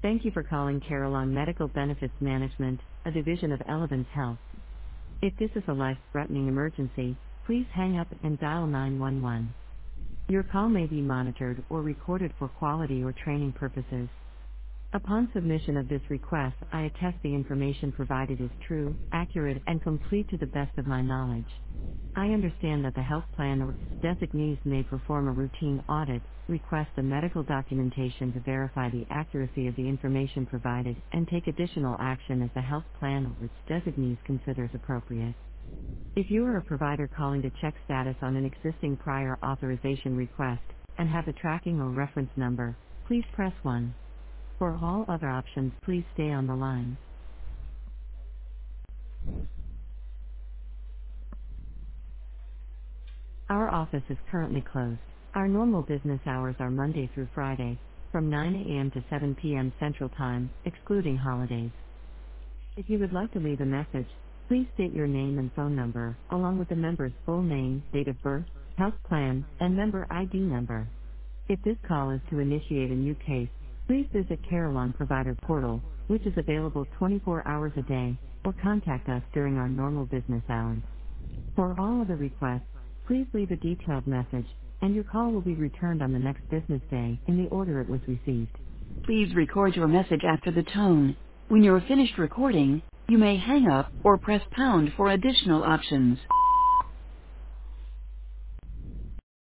Thank you for calling Carillon Medical Benefits Management, a division of Elevance Health. If this is a life-threatening emergency, please hang up and dial 911. Your call may be monitored or recorded for quality or training purposes. Upon submission of this request, I attest the information provided is true, accurate, and complete to the best of my knowledge. I understand that the health plan or designees may perform a routine audit, request the medical documentation to verify the accuracy of the information provided, and take additional action as the health plan or its designees considers appropriate. If you are a provider calling to check status on an existing prior authorization request and have a tracking or reference number, please press 1. For all other options, please stay on the line. Our office is currently closed. Our normal business hours are Monday through Friday, from 9 a.m. to 7 p.m. Central Time, excluding holidays. If you would like to leave a message, please state your name and phone number, along with the member's full name, date of birth, health plan, and member ID number. If this call is to initiate a new case, please visit Carillon Provider Portal, which is available 24 hours a day, or contact us during our normal business hours. For all other requests, please leave a detailed message, and your call will be returned on the next business day in the order it was received. Please record your message after the tone. When you're finished recording, you may hang up or press pound for additional options.